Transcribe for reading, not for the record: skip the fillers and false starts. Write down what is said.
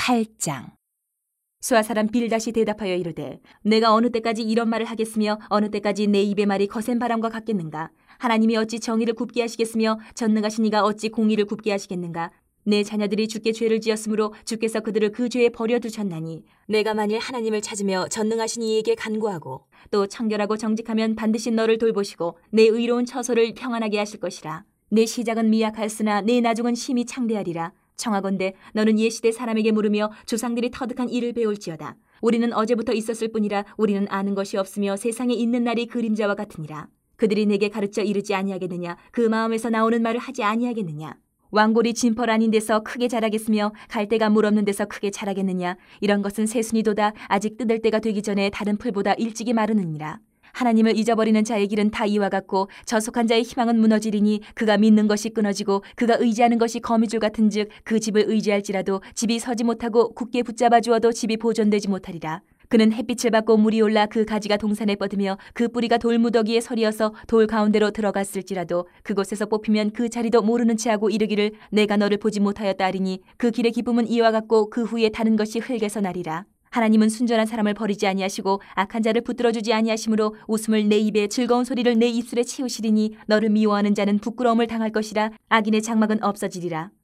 8장. 수아 사람 빌닷이 대답하여 이르되 내가 어느 때까지 이런 말을 하겠으며 어느 때까지 내 입의 말이 거센 바람과 같겠는가. 하나님이 어찌 정의를 굽게 하시겠으며 전능하신 이가 어찌 공의를 굽게 하시겠는가. 내 자녀들이 주께 죄를 지었으므로 주께서 그들을 그 죄에 버려두셨나니 내가 만일 하나님을 찾으며 전능하신 이에게 간구하고 또 청결하고 정직하면 반드시 너를 돌보시고 내 의로운 처소를 평안하게 하실 것이라. 내 시작은 미약하였으나 내 나중은 심히 창대하리라. 청하건대 너는 옛시대 사람에게 물으며 조상들이 터득한 일을 배울지어다. 우리는 어제부터 있었을 뿐이라 우리는 아는 것이 없으며 세상에 있는 날이 그림자와 같으니라. 그들이 내게 가르쳐 이르지 아니하겠느냐. 그 마음에서 나오는 말을 하지 아니하겠느냐. 왕골이 진펄 아닌 데서 크게 자라겠으며 갈대가 물 없는 데서 크게 자라겠느냐. 이런 것은 새순이도다 아직 뜯을 때가 되기 전에 다른 풀보다 일찍이 마르느니라. 하나님을 잊어버리는 자의 길은 다 이와 같고 저속한 자의 희망은 무너지리니 그가 믿는 것이 끊어지고 그가 의지하는 것이 거미줄 같은즉 그 집을 의지할지라도 집이 서지 못하고 굳게 붙잡아 주어도 집이 보존되지 못하리라. 그는 햇빛을 받고 물이 올라 그 가지가 동산에 뻗으며 그 뿌리가 돌무더기에 서리어서 돌 가운데로 들어갔을지라도 그곳에서 뽑히면 그 자리도 모르는 체하고 이르기를 내가 너를 보지 못하였다 하리니 그 길의 기쁨은 이와 같고 그 후에 다른 것이 흙에서 나리라. 하나님은 순전한 사람을 버리지 아니하시고 악한 자를 붙들어주지 아니하시므로 웃음을 내 입에 즐거운 소리를 내 입술에 치우시리니 너를 미워하는 자는 부끄러움을 당할 것이라. 악인의 장막은 없어지리라.